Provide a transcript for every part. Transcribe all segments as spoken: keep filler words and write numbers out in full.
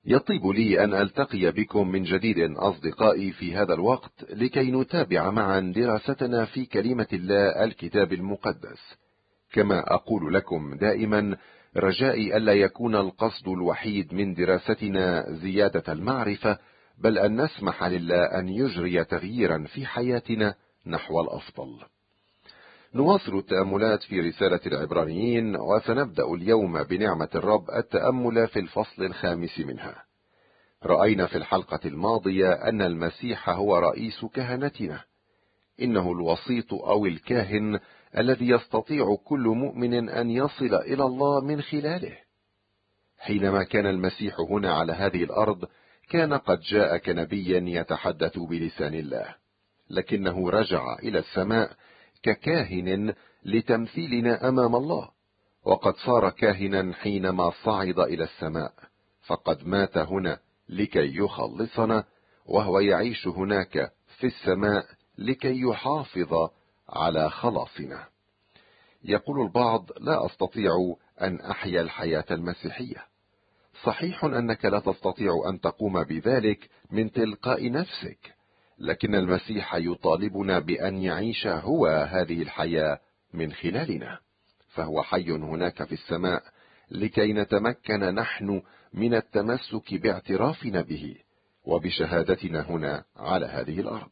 يطيب لي أن ألتقي بكم من جديد أصدقائي في هذا الوقت لكي نتابع معا دراستنا في كلمة الله الكتاب المقدس. كما أقول لكم دائما، رجائي ألا يكون القصد الوحيد من دراستنا زيادة المعرفة، بل أن نسمح لله أن يجري تغييرا في حياتنا نحو الأفضل. نواصل التأملات في رسالة العبرانيين، وسنبدأ اليوم بنعمة الرب التأمل في الفصل الخامس منها. رأينا في الحلقة الماضية أن المسيح هو رئيس كهنتنا، إنه الوسيط أو الكاهن الذي يستطيع كل مؤمن أن يصل إلى الله من خلاله. حينما كان المسيح هنا على هذه الأرض، كان قد جاء كنبيا يتحدث بلسان الله، لكنه رجع إلى السماء ككاهن لتمثيلنا أمام الله، وقد صار كاهنا حينما صعد إلى السماء، فقد مات هنا لكي يخلصنا، وهو يعيش هناك في السماء لكي يحافظ على خلاصنا. يقول البعض: لا أستطيع أن أحيا الحياة المسيحية. صحيح أنك لا تستطيع أن تقوم بذلك من تلقاء نفسك، لكن المسيح يطالبنا بأن يعيش هو هذه الحياة من خلالنا، فهو حي هناك في السماء لكي نتمكن نحن من التمسك باعترافنا به وبشهادتنا هنا على هذه الأرض.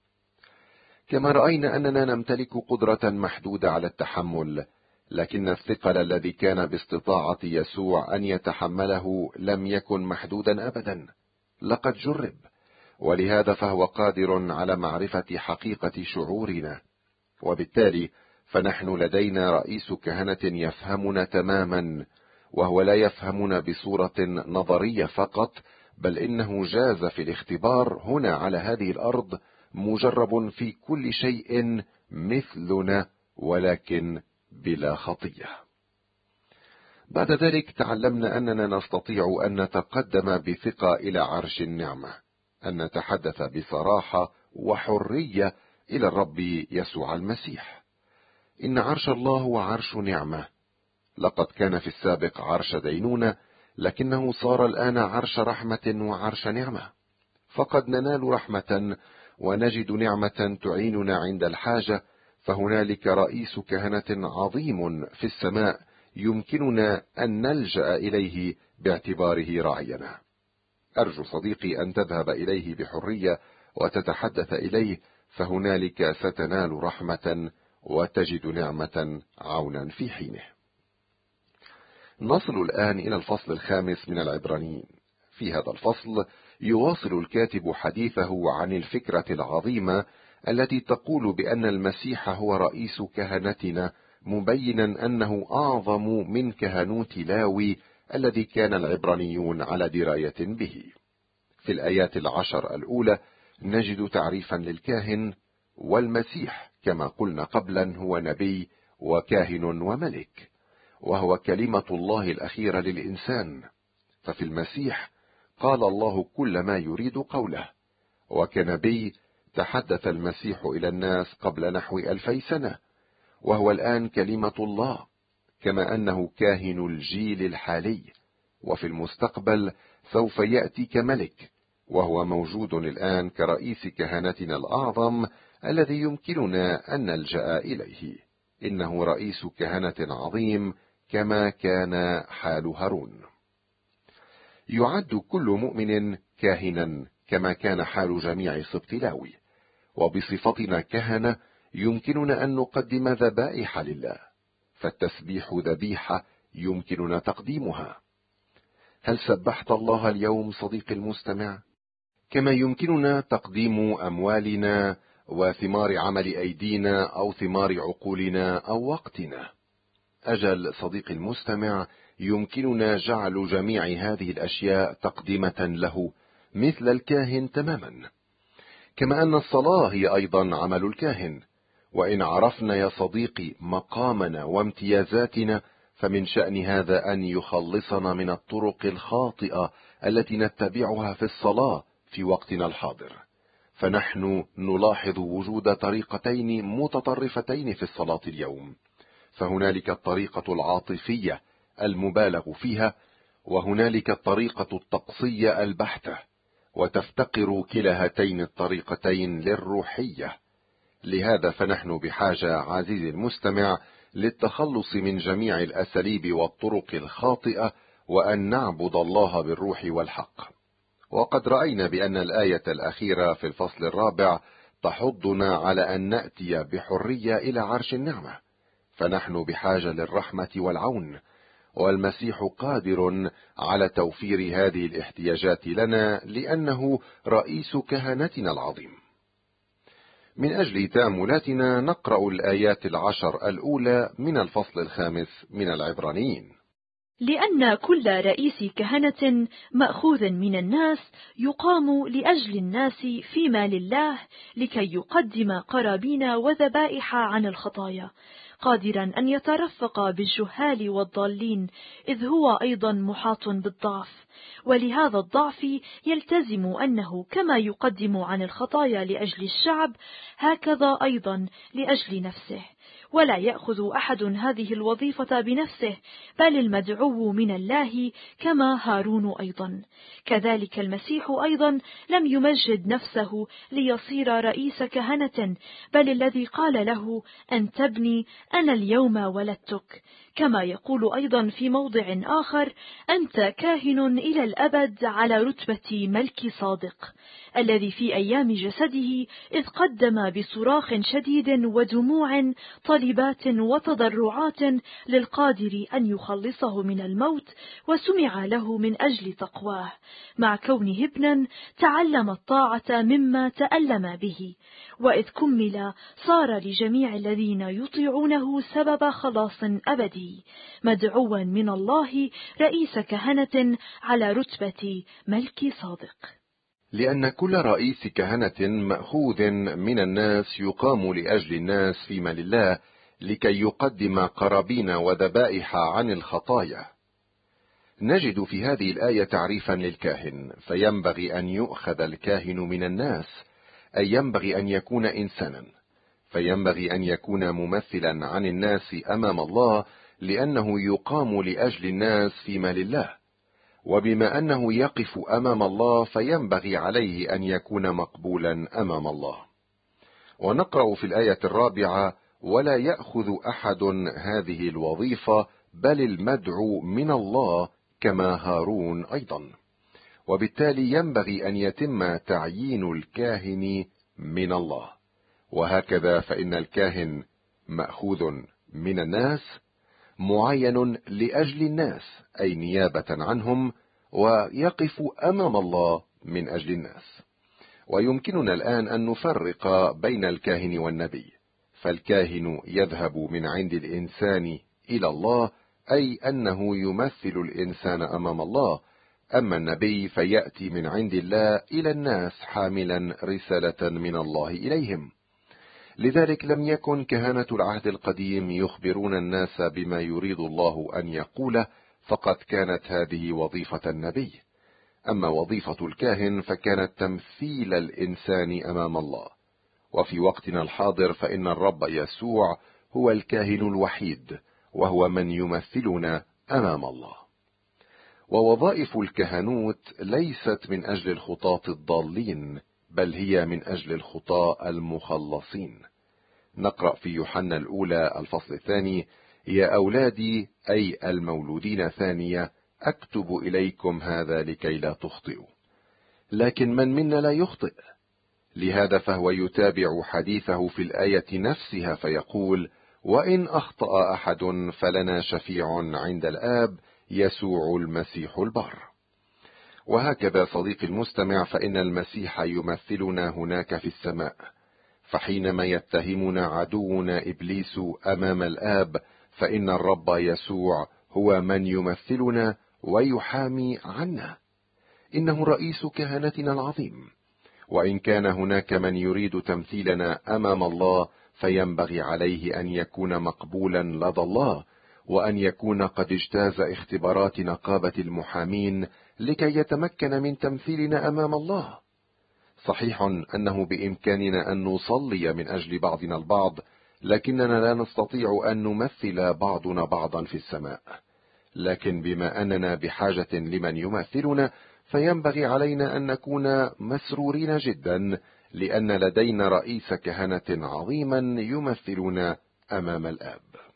كما رأينا أننا نمتلك قدرة محدودة على التحمل، لكن الثقل الذي كان باستطاعة يسوع أن يتحمله لم يكن محدودا أبدا، لقد جرب، ولهذا فهو قادر على معرفة حقيقة شعورنا، وبالتالي فنحن لدينا رئيس كهنة يفهمنا تماما، وهو لا يفهمنا بصورة نظرية فقط، بل إنه جاز في الاختبار هنا على هذه الأرض، مجرب في كل شيء مثلنا ولكن بلا خطية. بعد ذلك تعلمنا أننا نستطيع أن نتقدم بثقة إلى عرش النعمة، أن نتحدث بصراحة وحرية إلى الرب يسوع المسيح. إن عرش الله هو عرش نعمة. لقد كان في السابق عرش دينونة، لكنه صار الآن عرش رحمة وعرش نعمة، فقد ننال رحمة ونجد نعمة تعيننا عند الحاجة، فهنالك رئيس كهنة عظيم في السماء يمكننا أن نلجأ إليه باعتباره راعينا. أرجو صديقي أن تذهب إليه بحرية وتتحدث إليه، فهنالك ستنال رحمة وتجد نعمة عونا في حينه. نصل الآن إلى الفصل الخامس من العبرانيين. في هذا الفصل يواصل الكاتب حديثه عن الفكرة العظيمة التي تقول بأن المسيح هو رئيس كهنتنا، مبينا أنه أعظم من كهنوت لاوي الذي كان العبرانيون على دراية به. في الآيات العشر الأولى نجد تعريفا للكاهن، والمسيح كما قلنا قبلا هو نبي وكاهن وملك، وهو كلمة الله الأخيرة للإنسان، ففي المسيح قال الله كل ما يريد قوله، وكنبي تحدث المسيح إلى الناس قبل نحو ألفي سنة، وهو الآن كلمة الله، كما أنه كاهن الجيل الحالي، وفي المستقبل سوف يأتي كملك، وهو موجود الآن كرئيس كهنتنا الأعظم الذي يمكننا أن نلجأ إليه. إنه رئيس كهنة عظيم كما كان حال هارون. يعد كل مؤمن كاهنا كما كان حال جميع سبط لاوي، وبصفتنا كهنة يمكننا أن نقدم ذبائح لله، فالتسبيح ذبيحة يمكننا تقديمها. هل سبحت الله اليوم صديقي المستمع؟ كما يمكننا تقديم أموالنا وثمار عمل أيدينا أو ثمار عقولنا أو وقتنا. أجل صديقي المستمع، يمكننا جعل جميع هذه الأشياء تقدمة له مثل الكاهن تماما، كما أن الصلاة هي أيضا عمل الكاهن. وإن عرفنا يا صديقي مقامنا وامتيازاتنا، فمن شأن هذا أن يخلصنا من الطرق الخاطئة التي نتبعها في الصلاة في وقتنا الحاضر. فنحن نلاحظ وجود طريقتين متطرفتين في الصلاة اليوم، فهنالك الطريقة العاطفية المبالغ فيها، وهنالك الطريقة الطقسية البحتة، وتفتقر كلا هاتين الطريقتين للروحية. لهذا فنحن بحاجة عزيزي المستمع للتخلص من جميع الأساليب والطرق الخاطئة، وأن نعبد الله بالروح والحق. وقد رأينا بأن الآية الأخيرة في الفصل الرابع تحضنا على أن نأتي بحرية إلى عرش النعمة، فنحن بحاجة للرحمة والعون، والمسيح قادر على توفير هذه الاحتياجات لنا لأنه رئيس كهنتنا العظيم. من أجل تأملاتنا نقرأ الآيات العشر الأولى من الفصل الخامس من العبرانيين. لأن كل رئيس كهنة مأخوذ من الناس يقام لأجل الناس فيما لله، لكي يقدم قرابين وذبائح عن الخطايا، قادرا أن يترفق بالجهال والضالين، إذ هو أيضا محاط بالضعف. ولهذا الضعف يلتزم أنه كما يقدم عن الخطايا لأجل الشعب، هكذا أيضا لأجل نفسه. ولا يأخذ أحد هذه الوظيفة بنفسه، بل المدعو من الله، كما هارون أيضا. كذلك المسيح أيضا لم يمجد نفسه ليصير رئيس كهنة، بل الذي قال له: أنت ابني أنا اليوم ولدتك. كما يقول أيضا في موضع آخر: أنت كاهن إلى الأبد على رتبة ملك صادق، الذي في أيام جسده إذ قدم بصراخ شديد ودموع طلبات وتضرعات للقادر أن يخلصه من الموت، وسمع له من أجل تقواه، مع كونه ابنا تعلم الطاعة مما تألم به، وإذ كمل صار لجميع الذين يطيعونه سبب خلاص أبدي، مدعوا من الله رئيس كهنة على رتبة ملك صادق. لأن كل رئيس كهنة مأخوذ من الناس يقام لأجل الناس فيما لله، لكي يقدم قرابين وذبائح عن الخطايا. نجد في هذه الآية تعريفا للكاهن، فينبغي أن يؤخذ الكاهن من الناس، أي ينبغي أن يكون إنسانا، فينبغي أن يكون ممثلا عن الناس أمام الله، لأنه يقام لأجل الناس فيما لله. وبما أنه يقف أمام الله فينبغي عليه أن يكون مقبولا أمام الله. ونقرأ في الآية الرابعة: ولا يأخذ أحد هذه الوظيفة، بل المدعو من الله، كما هارون أيضا. وبالتالي ينبغي أن يتم تعيين الكاهن من الله. وهكذا فإن الكاهن مأخوذ من الناس، معين لأجل الناس، أي نيابة عنهم، ويقف أمام الله من أجل الناس. ويمكننا الآن أن نفرق بين الكاهن والنبي، فالكاهن يذهب من عند الإنسان إلى الله، أي أنه يمثل الإنسان أمام الله، أما النبي فيأتي من عند الله إلى الناس حاملا رسالة من الله إليهم. لذلك لم يكن كهنة العهد القديم يخبرون الناس بما يريد الله أن يقوله، فقد كانت هذه وظيفة النبي. أما وظيفة الكاهن فكانت تمثيل الإنسان أمام الله. وفي وقتنا الحاضر فإن الرب يسوع هو الكاهن الوحيد، وهو من يمثلنا أمام الله. ووظائف الكهنوت ليست من أجل الخطاة الضالين، بل هي من أجل الخطاة المخلصين. نقرأ في يوحنا الأولى الفصل الثاني: يا أولادي، أي المولودين ثانية، أكتب إليكم هذا لكي لا تخطئوا. لكن من منا لا يخطئ؟ لهذا فهو يتابع حديثه في الآية نفسها فيقول: وإن أخطأ أحد فلنا شفيع عند الآب، يسوع المسيح البار. وهكذا صديقي المستمع، فإن المسيح يمثلنا هناك في السماء، فحينما يتهمنا عدونا إبليس أمام الآب، فإن الرب يسوع هو من يمثلنا ويحامي عنا. إنه رئيس كهنتنا العظيم. وإن كان هناك من يريد تمثيلنا أمام الله، فينبغي عليه أن يكون مقبولا لدى الله، وأن يكون قد اجتاز اختبارات نقابة المحامين لكي يتمكن من تمثيلنا أمام الله. صحيح أنه بإمكاننا أن نصلي من أجل بعضنا البعض، لكننا لا نستطيع أن نمثل بعضنا بعضا في السماء. لكن بما أننا بحاجة لمن يمثلنا، فينبغي علينا أن نكون مسرورين جدا، لأن لدينا رئيس كهنة عظيما يمثلنا أمام الآب،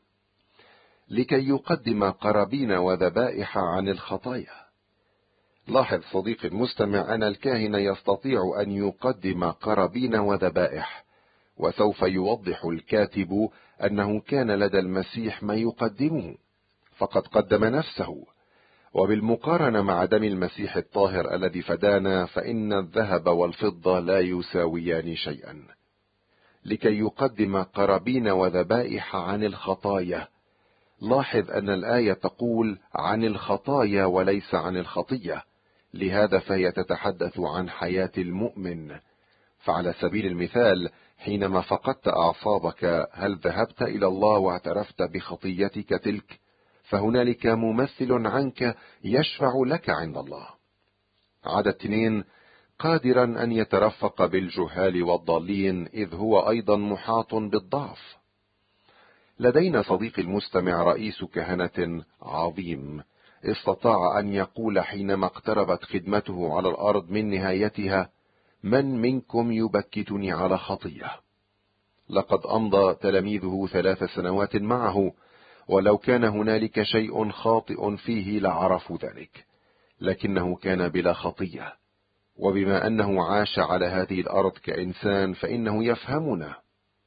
لكي يقدم قرابين وذبائح عن الخطايا. لاحظ صديقي المستمع أن الكاهن يستطيع أن يقدم قرابين وذبائح، وسوف يوضح الكاتب أنه كان لدى المسيح ما يقدمه، فقد قدم نفسه. وبالمقارنة مع دم المسيح الطاهر الذي فدانا، فإن الذهب والفضة لا يساويان شيئا. لكي يقدم قرابين وذبائح عن الخطايا. لاحظ أن الآية تقول عن الخطايا وليس عن الخطية، لهذا فهي تتحدث عن حياة المؤمن. فعلى سبيل المثال، حينما فقدت أعصابك، هل ذهبت إلى الله واعترفت بخطيتك تلك؟ فهنالك ممثل عنك يشفع لك عند الله. عدد اثنين: قادرا أن يترفق بالجهال والضالين، إذ هو أيضا محاط بالضعف. لدينا صديقي المستمع رئيس كهنة عظيم، استطاع أن يقول حينما اقتربت خدمته على الأرض من نهايتها: من منكم يبكتني على خطية؟ لقد أمضى تلاميذه ثلاث سنوات معه، ولو كان هنالك شيء خاطئ فيه لعرفوا ذلك، لكنه كان بلا خطية. وبما أنه عاش على هذه الأرض كإنسان، فإنه يفهمنا.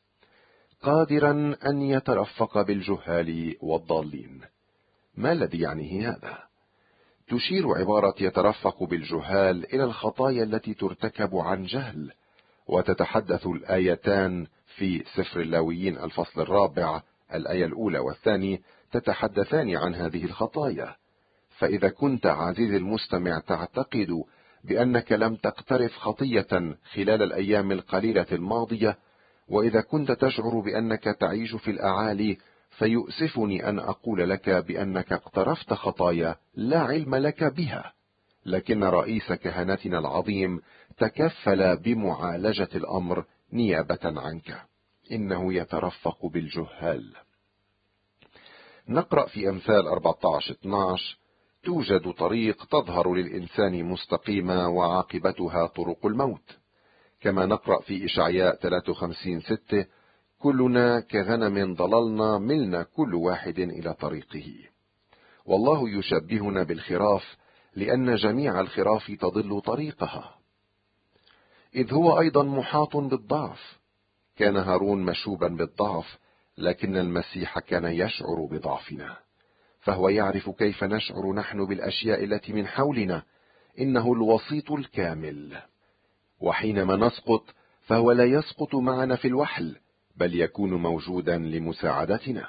قادرا أن يترفق بالجهال والضالين. ما الذي يعنيه هذا؟ تشير عبارة يترفق بالجهال إلى الخطايا التي ترتكب عن جهل، وتتحدث الآيتان في سفر اللاويين الفصل الرابع الآية الأولى والثاني تتحدثان عن هذه الخطايا. فإذا كنت عزيزي المستمع تعتقد بأنك لم تقترف خطية خلال الأيام القليلة الماضية، وإذا كنت تشعر بأنك تعيش في الأعالي، فيؤسفني أن أقول لك بأنك اقترفت خطايا لا علم لك بها، لكن رئيس كهنتنا العظيم تكفل بمعالجة الأمر نيابة عنك. إنه يترفق بالجهال. نقرأ في أمثال أربعة عشر اثني عشر: توجد طريق تظهر للإنسان مستقيمة، وعاقبتها طرق الموت. كما نقرأ في إشعياء ثلاثة وخمسين ستة: كلنا كغنم ضللنا، ملنا كل واحد إلى طريقه. والله يشبهنا بالخراف، لأن جميع الخراف تضل طريقها. إذ هو أيضا محاط بالضعف. كان هارون مشوبا بالضعف، لكن المسيح كان يشعر بضعفنا، فهو يعرف كيف نشعر نحن بالأشياء التي من حولنا. إنه الوسيط الكامل، وحينما نسقط فهو لا يسقط معنا في الوحل، بل يكون موجودا لمساعدتنا.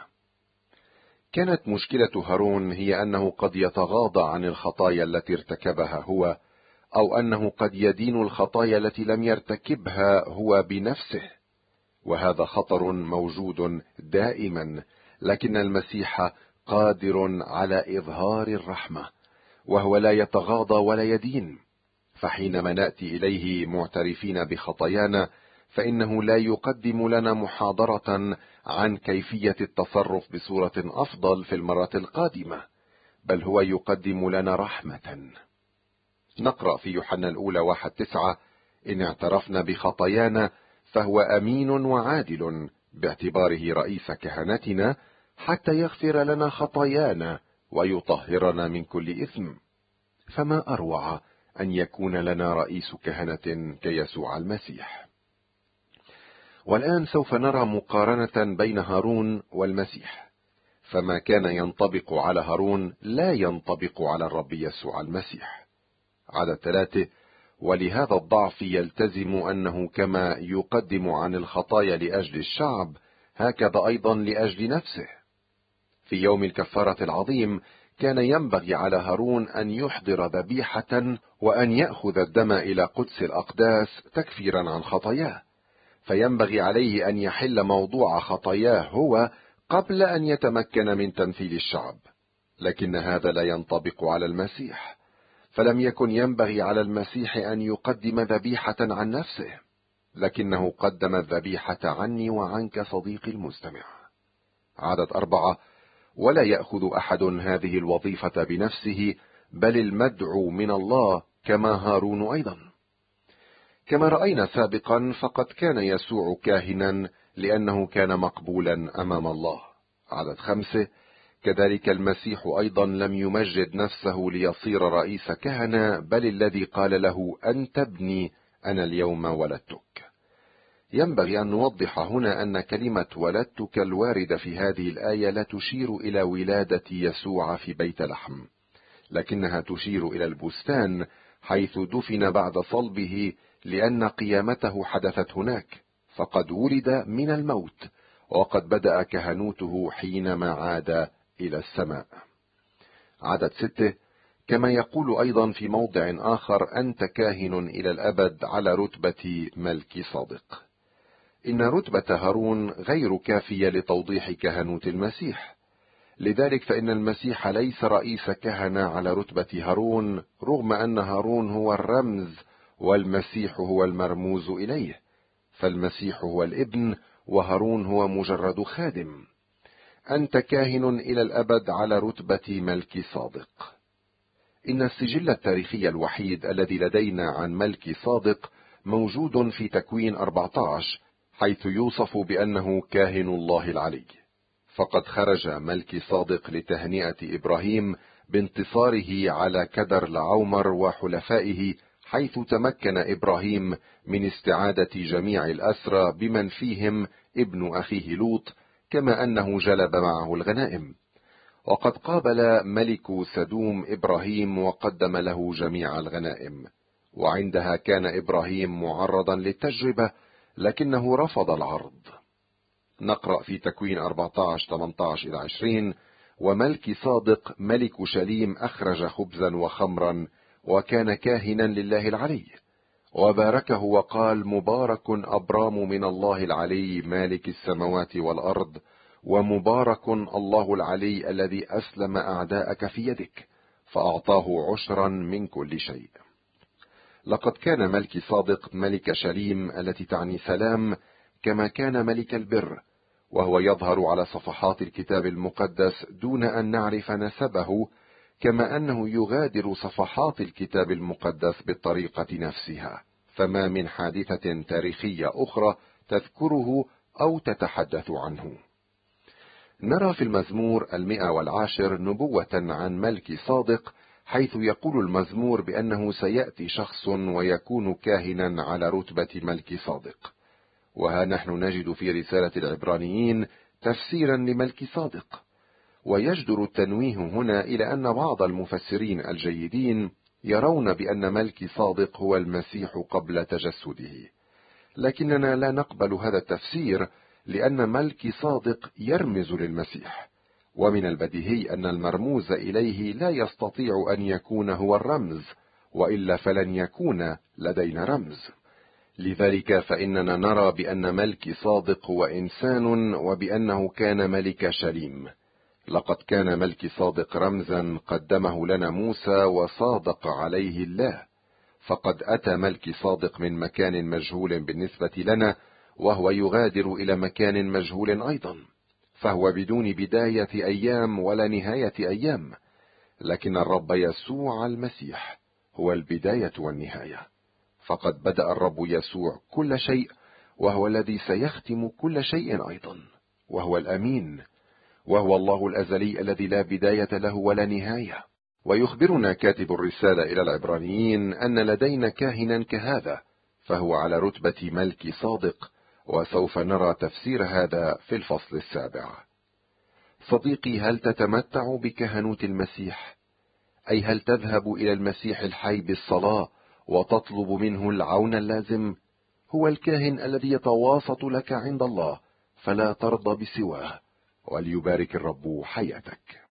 كانت مشكلة هارون هي أنه قد يتغاضى عن الخطايا التي ارتكبها هو، أو أنه قد يدين الخطايا التي لم يرتكبها هو بنفسه، وهذا خطر موجود دائما. لكن المسيح قادر على إظهار الرحمة، وهو لا يتغاضى ولا يدين. فحينما نأتي إليه معترفين بخطايانا، فإنه لا يقدم لنا محاضرة عن كيفية التصرف بصورة أفضل في المرة القادمة، بل هو يقدم لنا رحمة. نقرأ في يوحنا الأولى واحد تسعة: إن اعترفنا بخطايانا فهو أمين وعادل باعتباره رئيس كهنتنا، حتى يغفر لنا خطايانا ويطهرنا من كل إثم. فما أروع أن يكون لنا رئيس كهنة كيسوع المسيح. والآن سوف نرى مقارنة بين هارون والمسيح، فما كان ينطبق على هارون لا ينطبق على الرب يسوع المسيح. عدد ثلاثة: ولهذا الضعف يلتزم أنه كما يقدم عن الخطايا لأجل الشعب، هكذا أيضا لأجل نفسه. في يوم الكفارة العظيم كان ينبغي على هارون أن يحضر ذبيحة، وأن يأخذ الدم إلى قدس الأقداس تكفيرا عن خطاياه، فينبغي عليه أن يحل موضوع خطاياه هو قبل أن يتمكن من تمثيل الشعب. لكن هذا لا ينطبق على المسيح، فلم يكن ينبغي على المسيح أن يقدم ذبيحة عن نفسه، لكنه قدم الذبيحة عني وعنك صديقي المستمع. عدد أربعة: ولا يأخذ أحد هذه الوظيفة بنفسه، بل المدعو من الله كما هارون أيضا. كما رأينا سابقا، فقد كان يسوع كاهنا لأنه كان مقبولا أمام الله. عدد خمسة: كذلك المسيح أيضا لم يمجد نفسه ليصير رئيس كهنة، بل الذي قال له: أنت ابني، أنا اليوم ولدتك. ينبغي أن نوضح هنا أن كلمة ولدتك الواردة في هذه الآية لا تشير إلى ولادة يسوع في بيت لحم، لكنها تشير إلى البستان حيث دفن بعد صلبه، لأن قيامته حدثت هناك، فقد ولد من الموت، وقد بدأ كهنوته حينما عاد إلى السماء. عدد ستة: كما يقول أيضا في موضع آخر: أنت كاهن إلى الأبد على رتبة ملك صادق. إن رتبة هارون غير كافية لتوضيح كهنوت المسيح، لذلك فإن المسيح ليس رئيس كهنة على رتبة هارون، رغم أن هارون هو الرمز والمسيح هو المرموز إليه، فالمسيح هو الابن وهارون هو مجرد خادم. أنت كاهن إلى الأبد على رتبة ملك صادق. إن السجل التاريخي الوحيد الذي لدينا عن ملك صادق موجود في تكوين أربعة عشر، حيث يوصف بأنه كاهن الله العلي. فقد خرج ملك صادق لتهنئة إبراهيم بانتصاره على كدر لعومر وحلفائه، حيث تمكن إبراهيم من استعادة جميع الأسرى بمن فيهم ابن أخيه لوط، كما أنه جلب معه الغنائم. وقد قابل ملك سدوم إبراهيم وقدم له جميع الغنائم، وعندها كان إبراهيم معرضا للتجربة، لكنه رفض العرض. نقرأ في تكوين أربعة عشر ثمانية عشر إلى عشرين: وملك صادق ملك شليم أخرج خبزا وخمرا، وكان كاهنا لله العلي، وباركه وقال: مبارك أبرام من الله العلي مالك السماوات والأرض، ومبارك الله العلي الذي أسلم أعداءك في يدك، فأعطاه عشرا من كل شيء. لقد كان ملك صادق ملك شليم التي تعني سلام، كما كان ملك البر، وهو يظهر على صفحات الكتاب المقدس دون أن نعرف نسبه، كما أنه يغادر صفحات الكتاب المقدس بالطريقة نفسها، فما من حادثة تاريخية أخرى تذكره أو تتحدث عنه. نرى في المزمور المئة والعاشر نبوة عن ملك صادق، حيث يقول المزمور بأنه سيأتي شخص ويكون كاهنا على رتبة ملك صادق. وها نحن نجد في رسالة العبرانيين تفسيرا لملك صادق، ويجدر التنويه هنا إلى أن بعض المفسرين الجيدين يرون بأن ملك صادق هو المسيح قبل تجسده، لكننا لا نقبل هذا التفسير، لأن ملك صادق يرمز للمسيح، ومن البديهي أن المرموز إليه لا يستطيع أن يكون هو الرمز، وإلا فلن يكون لدينا رمز. لذلك فإننا نرى بأن ملك صادق هو إنسان، وبأنه كان ملك شليم. لقد كان ملك صادق رمزا قدمه لنا موسى وصادق عليه الله، فقد أتى ملك صادق من مكان مجهول بالنسبة لنا، وهو يغادر إلى مكان مجهول أيضا، فهو بدون بداية أيام ولا نهاية أيام، لكن الرب يسوع المسيح هو البداية والنهاية. فقد بدأ الرب يسوع كل شيء، وهو الذي سيختم كل شيء أيضا، وهو الأمين، وهو الله الأزلي الذي لا بداية له ولا نهاية. ويخبرنا كاتب الرسالة إلى العبرانيين أن لدينا كاهنا كهذا، فهو على رتبة ملك صادق، وسوف نرى تفسير هذا في الفصل السابع. صديقي، هل تتمتع بكهنوت المسيح؟ أي هل تذهب إلى المسيح الحي بالصلاة وتطلب منه العون اللازم؟ هو الكاهن الذي يتواسط لك عند الله، فلا ترضى بسواه، وليبارك الرب حياتك.